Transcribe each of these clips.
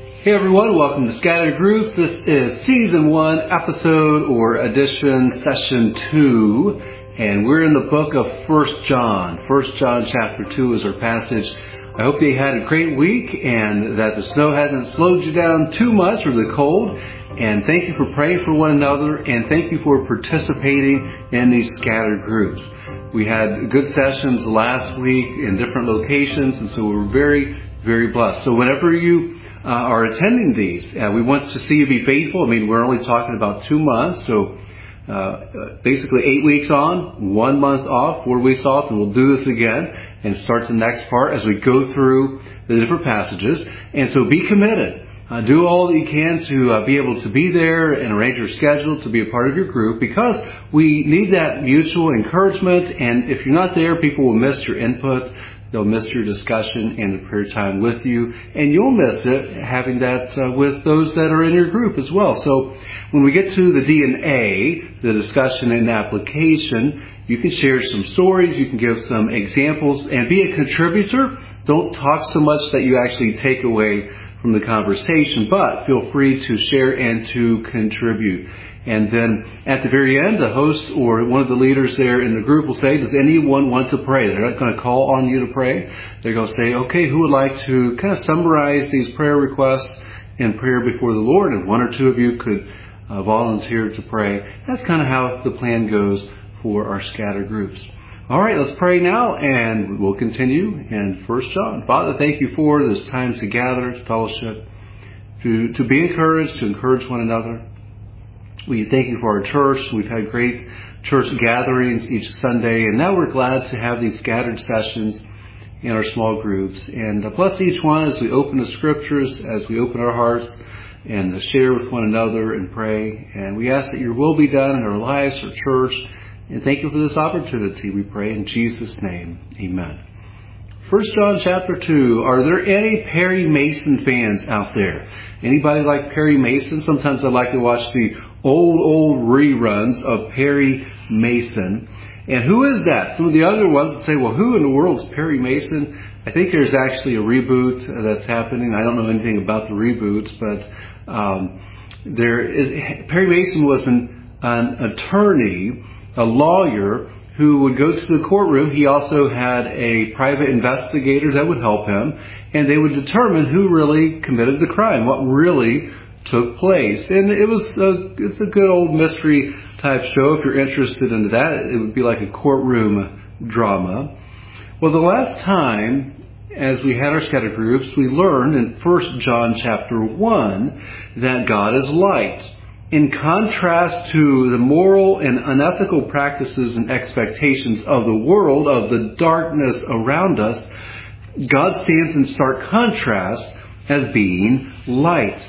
Hey everyone, welcome to Scattered Groups. This is Season 1, Episode or Edition, Session 2, and we're in the book of 1 John. 1 John chapter 2 is our passage. I hope that you had a great week and that the snow hasn't slowed you down too much or the cold. And thank you for praying for one another, and thank you for participating in these Scattered Groups. We had good sessions last week in different locations, and so we were very, very blessed. So whenever you are attending these, we want to see you be faithful. I mean, we're only talking about 2 months, so basically 8 weeks on, 1 month off, 4 weeks off, and we'll do this again and start the next part as we go through the different passages. And so be committed. Do all that you can to be able to be there and arrange your schedule to be a part of your group, because we need that mutual encouragement. And if you're not there, people will miss your input. They'll miss your discussion and the prayer time with you, and you'll miss it having that with those that are in your group as well. So when we get to the D&A, the discussion and application, you can share some stories, you can give some examples, and be a contributor. Don't talk so much that you actually take away from the conversation, but feel free to share and to contribute. And then at the very end, the host or one of the leaders there in the group will say, does anyone want to pray? They're not going to call on you to pray. They're going to say, okay, who would like to kind of summarize these prayer requests in prayer before the Lord? And one or two of you could volunteer to pray. That's kind of how the plan goes for our scattered groups. All right, let's pray now, and we'll continue in 1 John. Father, thank you for this time to gather, to fellowship, to be encouraged, to encourage one another. We thank you for our church. We've had great church gatherings each Sunday, and now we're glad to have these scattered sessions in our small groups. And bless each one as we open the scriptures, as we open our hearts, and share with one another and pray. And we ask that your will be done in our lives, our church. And thank you for this opportunity, we pray in Jesus' name. Amen. 1 John chapter 2. Are there any Perry Mason fans out there? Anybody like Perry Mason? Sometimes I like to watch the old reruns of Perry Mason. And who is that? Some of the other ones say, well, who in the world is Perry Mason? I think there's actually a reboot that's happening. I don't know anything about the reboots, but Perry Mason was an attorney, a lawyer who would go to the courtroom. He also had a private investigator that would help him, and they would determine who really committed the crime, what really took place. And it's a good old mystery type show. If you're interested in that, it would be like a courtroom drama. Well, the last time, as we had our scattered groups, we learned in 1 John chapter 1 that God is light. In contrast to the moral and unethical practices and expectations of the world, of the darkness around us, God stands in stark contrast as being light.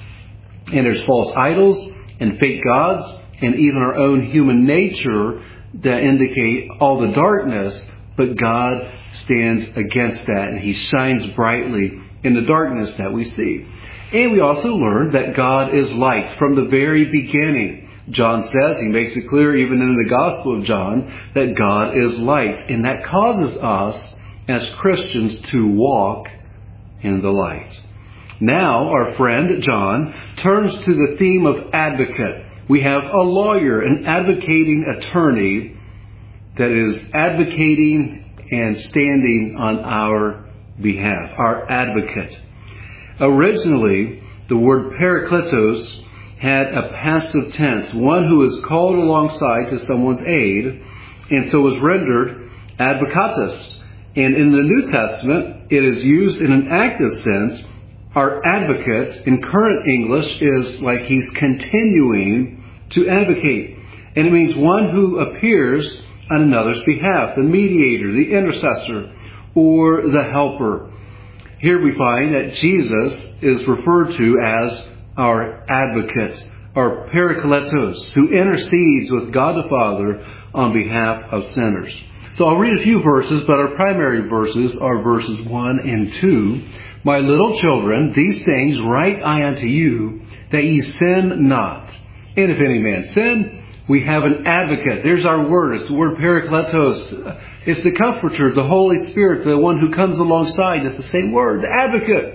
And there's false idols and fake gods and even our own human nature that indicate all the darkness, but God stands against that, and He shines brightly in the darkness that we see. And we also learned that God is light from the very beginning. John says, he makes it clear even in the Gospel of John, that God is light. And that causes us as Christians to walk in the light. Now, our friend John turns to the theme of advocate. We have a lawyer, an advocating attorney that is advocating and standing on our behalf, our advocate. Originally, the word parakletos had a passive tense, one who is called alongside to someone's aid, and so was rendered advocatus. And in the New Testament, it is used in an active sense. Our advocate in current English is like he's continuing to advocate. And it means one who appears on another's behalf, the mediator, the intercessor, or the helper. Here we find that Jesus is referred to as our advocate, our parakletos, who intercedes with God the Father on behalf of sinners. So I'll read a few verses, but our primary verses are verses 1 and 2. My little children, these things write I unto you, that ye sin not. And if any man sin, we have an advocate. There's our word. It's the word parakletos. It's the comforter, the Holy Spirit, the one who comes alongside. It's the same word, the advocate.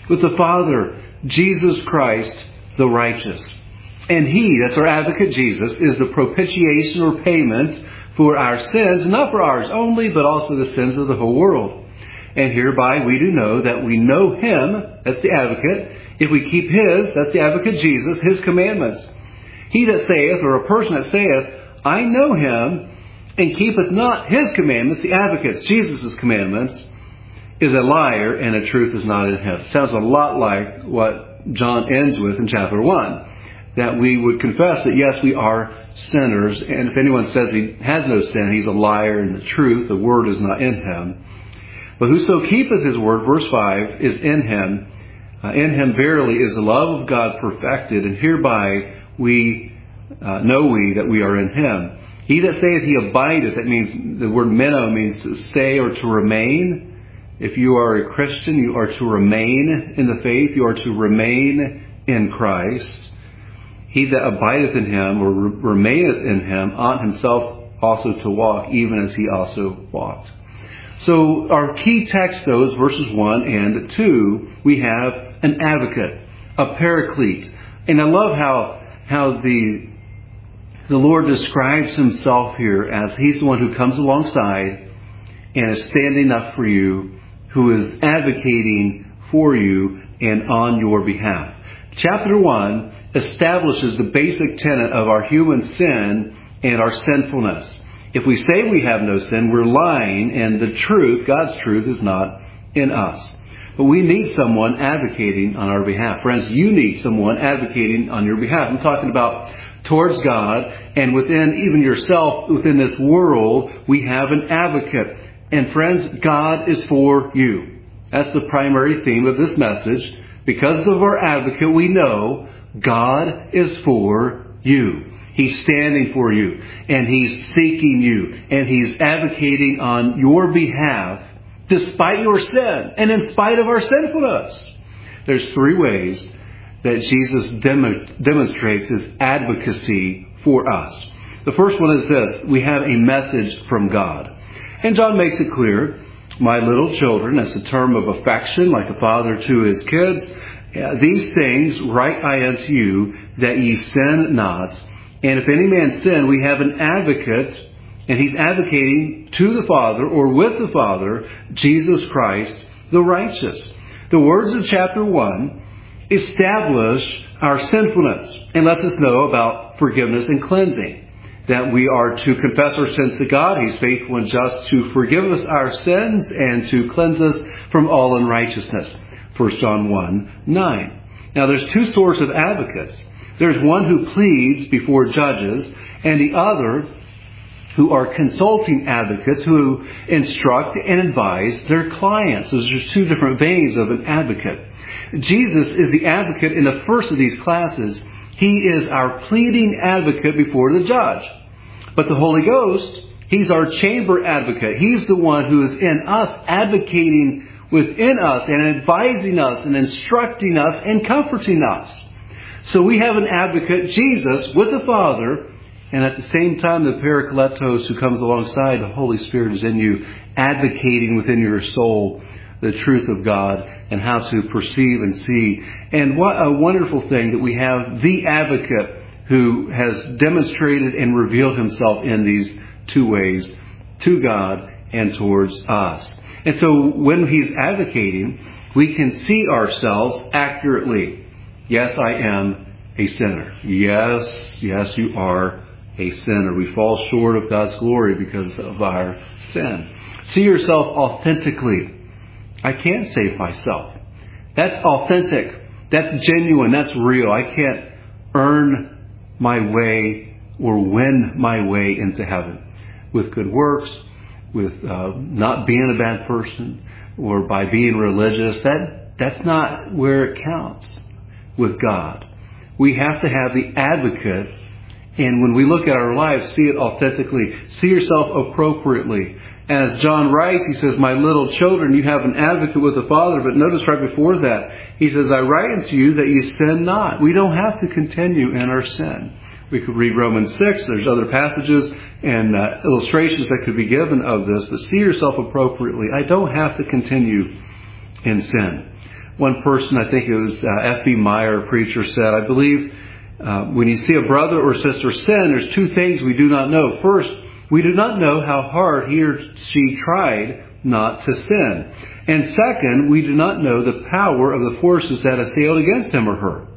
with the Father, Jesus Christ, the righteous. And He, that's our advocate Jesus, is the propitiation or payment for our sins, not for ours only, but also the sins of the whole world. And hereby we do know that we know Him, that's the advocate, if we keep His, that's the advocate Jesus, His commandments. He that saith, or a person that saith, I know Him, and keepeth not His commandments, the advocates, Jesus' commandments, is a liar, and the truth is not in him. Sounds a lot like what John ends with in chapter 1. That we would confess that yes, we are sinners, and if anyone says he has no sin, he's a liar, and the truth, the word is not in him. But whoso keepeth His word, verse 5, is in Him. In Him verily is the love of God perfected, and hereby we know that we are in Him. He that saith he abideth, that means, the word meno means to stay or to remain. If you are a Christian, you are to remain in the faith. You are to remain in Christ. He that abideth in Him, or remaineth in Him, ought himself also to walk, even as He also walked. So our key text, though, is verses 1 and 2. We have an advocate, a paraclete. And I love how the Lord describes Himself here as He's the one who comes alongside and is standing up for you, who is advocating for you and on your behalf. Chapter 1 establishes the basic tenet of our human sin and our sinfulness. If we say we have no sin, we're lying, and the truth, God's truth, is not in us. But we need someone advocating on our behalf. Friends, you need someone advocating on your behalf. I'm talking about towards God, and within even yourself, within this world, we have an advocate. And friends, God is for you. That's the primary theme of this message. Because of our advocate, we know God is for you. He's standing for you, and He's seeking you, and He's advocating on your behalf despite your sin and in spite of our sinfulness. There's 3 ways that Jesus demonstrates His advocacy for us. The first one is this: we have a message from God. And John makes it clear, my little children, that's a term of affection, like a father to his kids. These things write I unto you, that ye sin not. And if any man sin, we have an advocate, and He's advocating to the Father, or with the Father, Jesus Christ, the righteous. The words of chapter 1 establish our sinfulness and lets us know about forgiveness and cleansing. That we are to confess our sins to God. He's faithful and just to forgive us our sins and to cleanse us from all unrighteousness. 1 John 1:9. Now there's 2 sorts of advocates. There's one who pleads before judges, and the other who are consulting advocates who instruct and advise their clients. So there's 2 different veins of an advocate. Jesus is the advocate in the first of these classes. He is our pleading advocate before the judge. But the Holy Ghost, He's our chamber advocate. He's the one who is in us, advocating within us and advising us and instructing us and comforting us. So we have an advocate, Jesus, with the Father, and at the same time the Parakletos who comes alongside, the Holy Spirit is in you, advocating within your soul the truth of God and how to perceive and see. And what a wonderful thing that we have the advocate who has demonstrated and revealed Himself in these 2 ways, to God and towards us. And so when He's advocating, we can see ourselves accurately. Yes, I am a sinner. Yes, you are a sinner. We fall short of God's glory because of our sin. See yourself authentically. I can't save myself. That's authentic. That's genuine. That's real. I can't earn my way or win my way into heaven with good works, with not being a bad person, or by being religious. That's not where it counts with God. We have to have the advocate, and when we look at our lives, see it authentically. See yourself appropriately. As John writes, he says, my little children, you have an advocate with the Father. But notice right before that, he says, I write unto you that ye sin not. We don't have to continue in our sin. We could read Romans 6. There's other passages and illustrations that could be given of this. But see yourself appropriately. I don't have to continue in sin. One person, I think it was F.B. Meyer, a preacher, said, I believe when you see a brother or sister sin, there's two things we do not know. First, we do not know how hard he or she tried not to sin. And second, we do not know the power of the forces that assailed against him or her.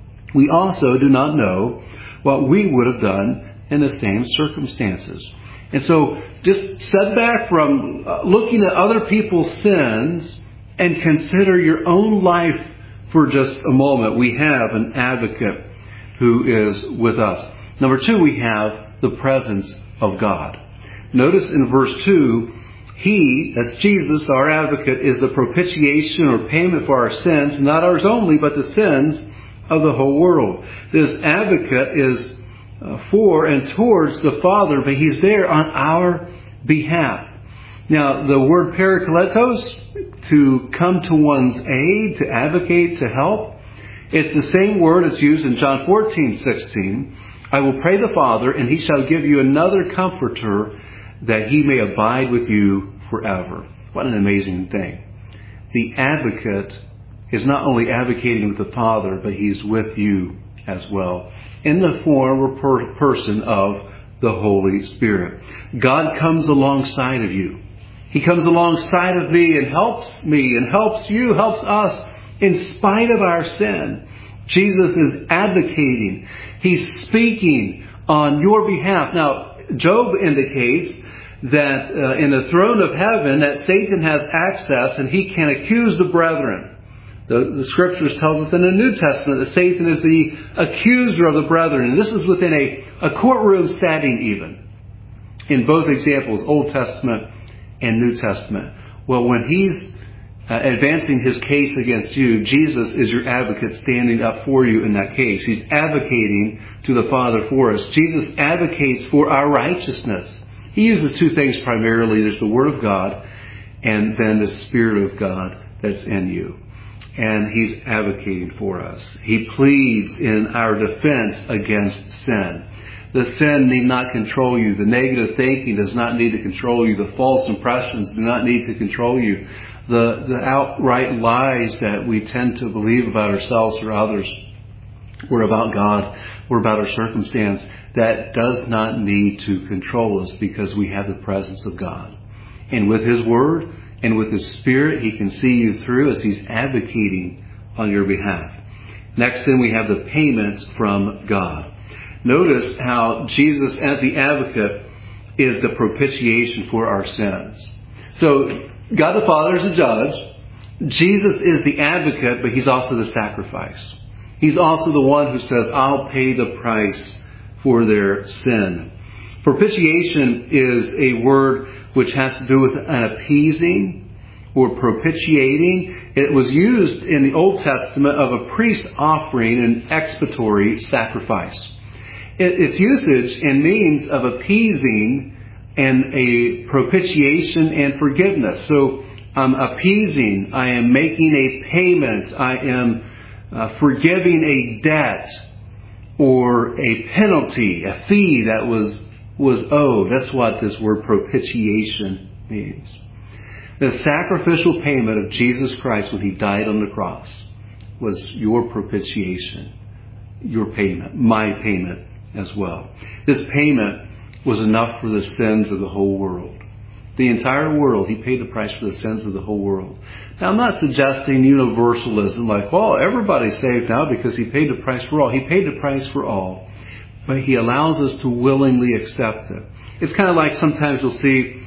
We also do not know what we would have done in the same circumstances. And so just set back from looking at other people's sins and consider your own life for just a moment. We have an advocate who is with us. Number two, we have the presence of God. Notice in verse 2, He, that's Jesus, our advocate, is the propitiation or payment for our sins, not ours only, but the sins of the whole world. This advocate is for and towards the Father, but He's there on our behalf. Now, the word parakletos, to come to one's aid, to advocate, to help, it's the same word that's used in John 14:16. I will pray the Father, and He shall give you another comforter, that He may abide with you forever. What an amazing thing. The advocate is not only advocating with the Father, but He's with you as well, in the form or person of the Holy Spirit. God comes alongside of you. He comes alongside of me and helps you, helps us in spite of our sin. Jesus is advocating. He's speaking on your behalf. Now, Job indicates that in the throne of heaven that Satan has access and he can accuse the brethren. The Scriptures tells us in the New Testament that Satan is the accuser of the brethren. And this is within a courtroom setting even. In both examples, Old Testament and New Testament. Well, when he's advancing his case against you, Jesus is your advocate standing up for you in that case. He's advocating to the Father for us. Jesus advocates for our righteousness. He uses two things primarily. There's the Word of God and then the Spirit of God that's in you. And He's advocating for us. He pleads in our defense against sin. The sin need not control you. The negative thinking does not need to control you. The false impressions do not need to control you. The outright lies that we tend to believe about ourselves or others, or about God, or about our circumstance, that does not need to control us because we have the presence of God. And with His Word and with His Spirit, He can see you through as He's advocating on your behalf. Next, then, we have the payment from God. Notice how Jesus, as the advocate, is the propitiation for our sins. So, God the Father is the judge. Jesus is the advocate, but He's also the sacrifice. He's also the one who says, I'll pay the price for their sin. Propitiation is a word which has to do with an appeasing or propitiating. It was used in the Old Testament of a priest offering an expiatory sacrifice. Its usage and means of appeasing and a propitiation and forgiveness. So I'm appeasing, I am making a payment, I am forgiving a debt or a penalty, a fee that was owed. That's what this word propitiation means. The sacrificial payment of Jesus Christ when He died on the cross was your propitiation, your payment, my payment as well. This payment was enough for the sins of the whole world. The entire world. He paid the price for the sins of the whole world. Now, I'm not suggesting universalism like, well, everybody's saved now because He paid the price for all. He paid the price for all. But He allows us to willingly accept it. It's kind of like sometimes you'll see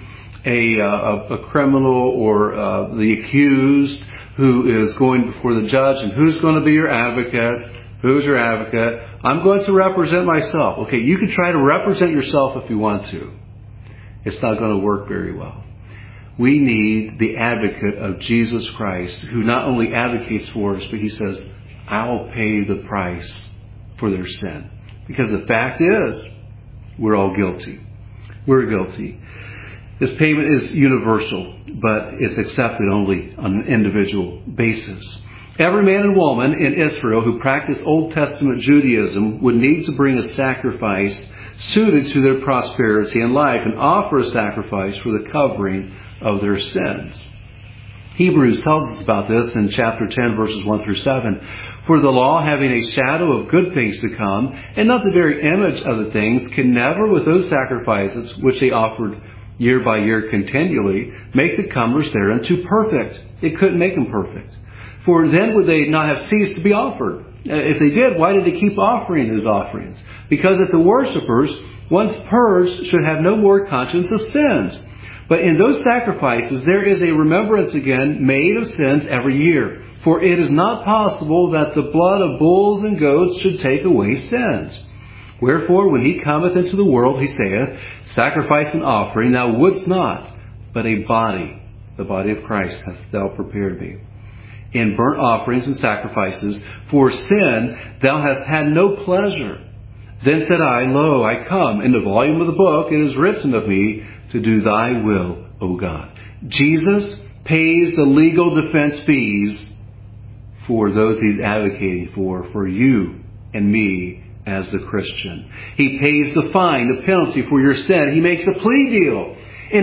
a criminal or the accused who is going before the judge, and who's going to be your advocate? Who's your advocate? I'm going to represent myself. Okay, you can try to represent yourself if you want to. It's not going to work very well. We need the advocate of Jesus Christ, who not only advocates for us, but He says, I'll pay the price for their sin. Because the fact is, we're all guilty. We're guilty. This payment is universal, but it's accepted only on an individual basis. Every man and woman in Israel who practiced Old Testament Judaism would need to bring a sacrifice suited to their prosperity in life and offer a sacrifice for the covering of their sins. Hebrews tells us about this in chapter 10, verses 1 through 7. For the law, having a shadow of good things to come, and not the very image of the things, can never, with those sacrifices which they offered year by year continually, make the comers thereunto perfect. It couldn't make them perfect. For then would they not have ceased to be offered. If they did, why did they keep offering those offerings? Because that the worshippers, once purged, should have no more conscience of sins. But in those sacrifices there is a remembrance again made of sins every year. For it is not possible that the blood of bulls and goats should take away sins. Wherefore, when he cometh into the world, he saith, Sacrifice and offering thou wouldst not, but a body, the body of Christ, hast thou prepared me. In burnt offerings and sacrifices for sin thou hast had no pleasure. Then said I, Lo, I come. In the volume of the book it is written of me to do thy will, O God. Jesus pays the legal defense fees for those he's advocating for you and me as the Christian. He pays the fine, the penalty for your sin. He makes a plea deal in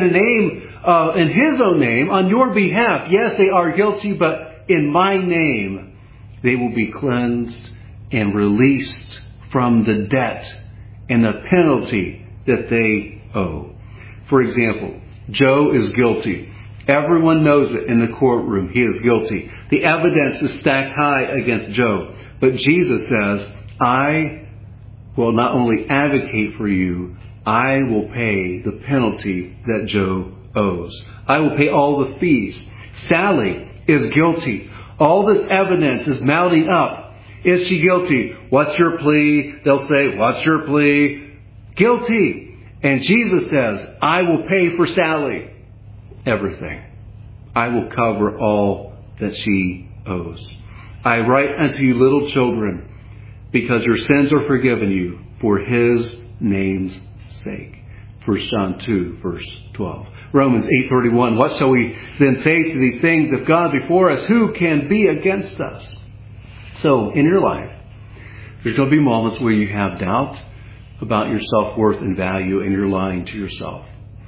his own name, on your behalf. Yes, they are guilty, but in my name they will be cleansed and released from the debt and the penalty that they owe. For example, Joe is guilty. Everyone knows it in the courtroom. He is guilty. The evidence is stacked high against Joe. But Jesus says, I will not only advocate for you, I will pay the penalty that Joe owes. I will pay all the fees. Sally is guilty. All this evidence is mounting up. Is she guilty? What's your plea? They'll say, what's your plea? Guilty. And Jesus says, I will pay for Sally everything. I will cover all that she owes. I write unto you little children, because your sins are forgiven you for his name's sake. 1 John 2, verse 12. Romans 8:31. What shall we then say to these things? If God be for us, who can be against us? So, in your life, there's going to be moments where you have doubt about your self-worth and value, and you're lying to yourself.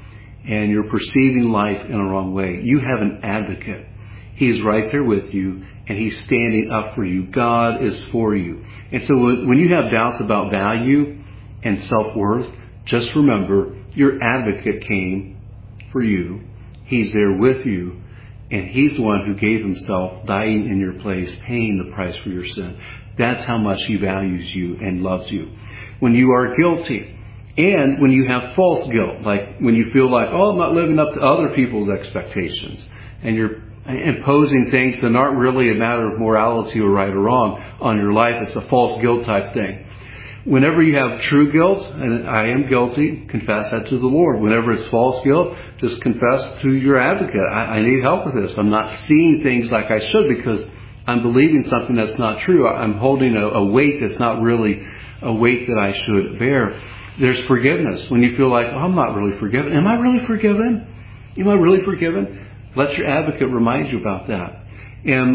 And you're perceiving life in a wrong way. You have an advocate. He's right there with you, and he's standing up for you. God is for you. And so when you have doubts about value and self-worth, just remember, your advocate came for you. He's there with you. And he's the one who gave himself, dying in your place, paying the price for your sin. That's how much he values you and loves you. When you are guilty, and when you have false guilt, like when you feel like, I'm not living up to other people's expectations, and you're imposing things that aren't really a matter of morality or right or wrong on your life, it's a false guilt type thing. Whenever you have true guilt, and I am guilty, confess that to the Lord. Whenever it's false guilt, just confess to your advocate. I need help with this. I'm not seeing things like I should because I'm believing something that's not true. I'm holding a weight that's not really a weight that I should bear. There's forgiveness. When you feel like, I'm not really forgiven. Am I really forgiven? Am I really forgiven? Let your advocate remind you about that. Am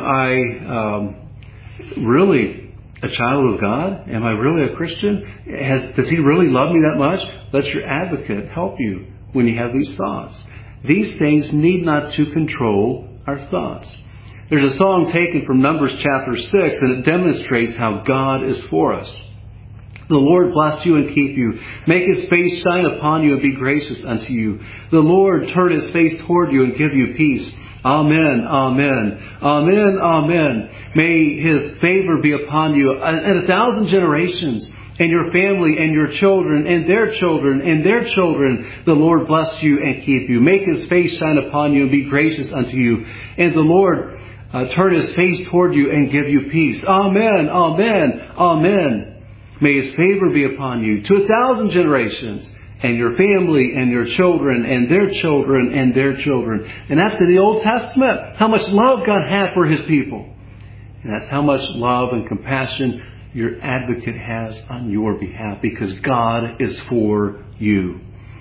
I really a child of God? Am I really a Christian? Does he really love me that much? Let your advocate help you when you have these thoughts. These things need not to control our thoughts. There's a song taken from Numbers chapter 6, and it demonstrates how God is for us. The Lord bless you and keep you. Make his face shine upon you and be gracious unto you. The Lord turn his face toward you and give you peace. Amen, amen, amen, amen. May his favor be upon you and 1,000 generations, and your family and your children and their children and their children. The Lord bless you and keep you. Make his face shine upon you and be gracious unto you. And the Lord turn his face toward you and give you peace. Amen, amen, amen. May his favor be upon you to 1,000 generations, and your family and your children and their children and their children. And that's in the Old Testament. How much love God had for his people. And that's how much love and compassion your advocate has on your behalf, because God is for you.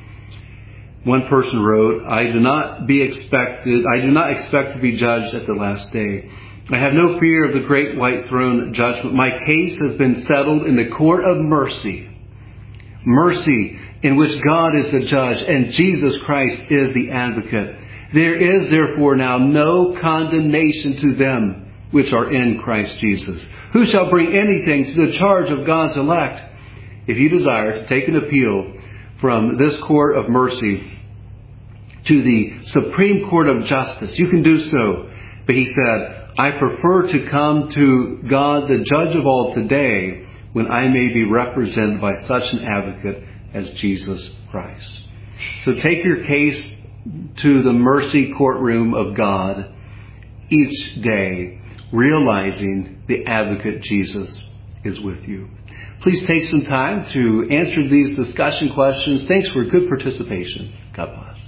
One person wrote, I do not expect to be judged at the last day. I have no fear of the great white throne judgment. My case has been settled in the court of mercy. Mercy in which God is the judge and Jesus Christ is the advocate. There is therefore now no condemnation to them which are in Christ Jesus. Who shall bring anything to the charge of God's elect? If you desire to take an appeal from this court of mercy to the Supreme Court of Justice, you can do so. But he said, I prefer to come to God, the judge of all, today, when I may be represented by such an advocate as Jesus Christ. So take your case to the mercy courtroom of God each day, realizing the advocate Jesus is with you. Please take some time to answer these discussion questions. Thanks for good participation. God bless.